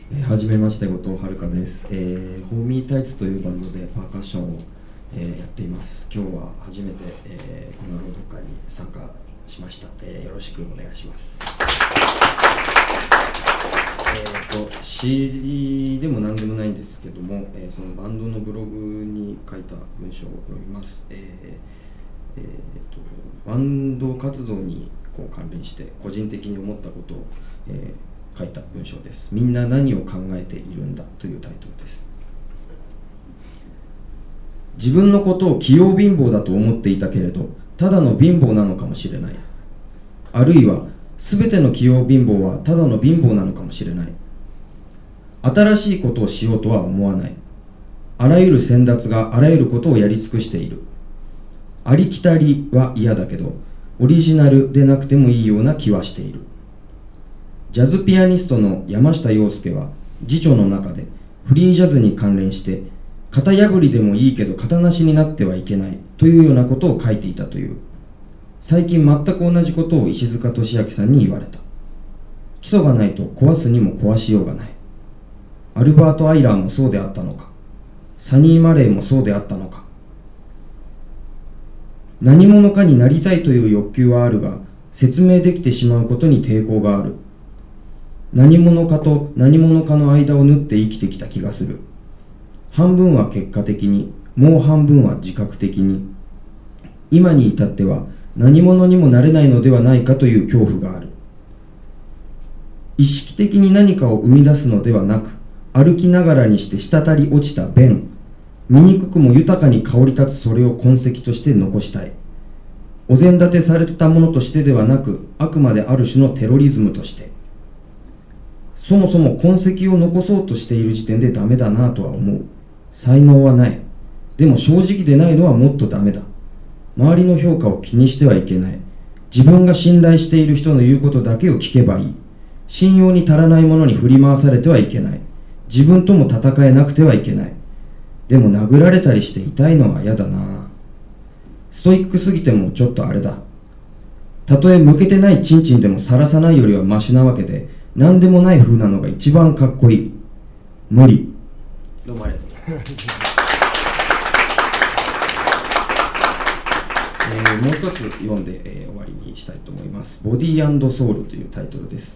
はじめまして、後藤遥です。ホーミータイツというバンドでパーカッションを、やっています。今日は初めて、この朗読会に参加しました。よろしくお願いします。CD でも何でもないんですけども、そのバンドのブログに書いた文章を読みます。バンド活動に関連して個人的に思ったことを、書いた文章です。みんな何を考えているんだというタイトルです。自分のことを器用貧乏だと思っていたけれど、ただの貧乏なのかもしれない。あるいは全ての器用貧乏はただの貧乏なのかもしれない。新しいことをしようとは思わない。あらゆる先達があらゆることをやり尽くしている。ありきたりは嫌だけど、オリジナルでなくてもいいような気はしている。ジャズピアニストの山下洋輔は自著の中でフリージャズに関連して型破りでもいいけど型なしになってはいけないというようなことを書いていたという。最近全く同じことを石塚俊明さんに言われた。基礎がないと壊すにも壊しようがない。アルバート・アイラーもそうであったのか、サニー・マレーもそうであったのか。何者かになりたいという欲求はあるが、説明できてしまうことに抵抗がある。何者かと何者かの間を縫って生きてきた気がする。半分は結果的に、もう半分は自覚的に。今に至っては何者にもなれないのではないかという恐怖がある。意識的に何かを生み出すのではなく、歩きながらにして滴り落ちた便、醜くも豊かに香り立つそれを痕跡として残したい。お膳立てされたものとしてではなく、あくまである種のテロリズムとして。そもそも痕跡を残そうとしている時点でダメだなとは思う。才能はない。でも正直でないのはもっとダメだ。周りの評価を気にしてはいけない。自分が信頼している人の言うことだけを聞けばいい。信用に足らないものに振り回されてはいけない。自分とも戦えなくてはいけない。でも殴られたりして痛いのは嫌だな。ストイックすぎてもちょっとあれだ。たとえ向けてないチンチンでもさらさないよりはマシなわけで、何でもない風なのが一番かっこいい。無理。どうもありがとうございます。もう一つ読んで、終わりにしたいと思います。ボディー&ソウルというタイトルです。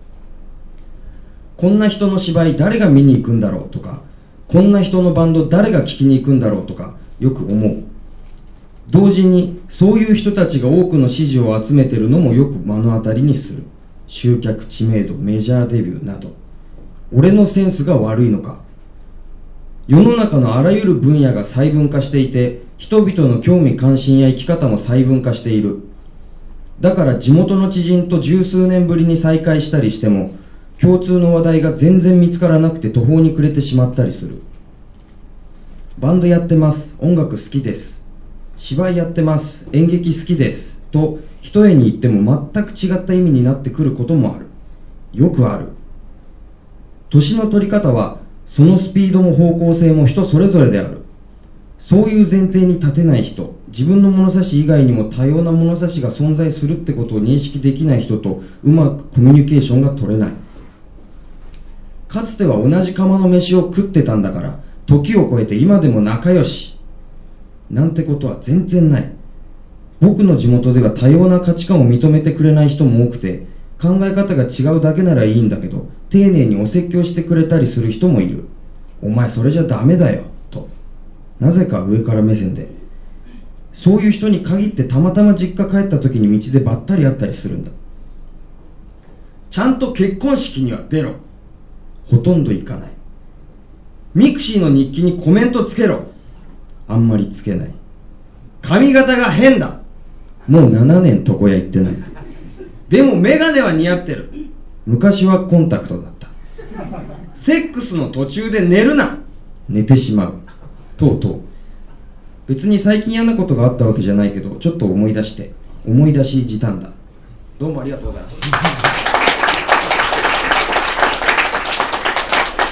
こんな人の芝居誰が見に行くんだろうとか、こんな人のバンド誰が聴きに行くんだろうとかよく思う。同時にそういう人たちが多くの支持を集めているのもよく目の当たりにする。集客、知名度、メジャーデビューなど。俺のセンスが悪いのか。世の中のあらゆる分野が細分化していて、人々の興味関心や生き方も細分化している。だから地元の知人と十数年ぶりに再会したりしても、共通の話題が全然見つからなくて途方に暮れてしまったりする。バンドやってます、音楽好きです、芝居やってます、演劇好きですと一重に言っても全く違った意味になってくることもある。よくある。年の取り方はそのスピードも方向性も人それぞれである。そういう前提に立てない人、自分の物差し以外にも多様な物差しが存在するってことを認識できない人とうまくコミュニケーションが取れない。かつては同じ釜の飯を食ってたんだから時を超えて今でも仲良しなんてことは全然ない。僕の地元では多様な価値観を認めてくれない人も多くて、考え方が違うだけならいいんだけど丁寧にお説教してくれたりする人もいる。お前それじゃダメだよと、なぜか上から目線で。そういう人に限ってたまたま実家帰った時に道でばったり会ったりするんだ。ちゃんと結婚式には出ろ。ほとんど行かない。ミクシーの日記にコメントつけろ。あんまりつけない。髪型が変だ。もう7年床屋行ってない。でもメガネは似合ってる。昔はコンタクトだった。セックスの途中で寝るな。寝てしまう。とうとう。別に最近嫌なことがあったわけじゃないけど、ちょっと思い出しじたんだ。どうもありがとうございました。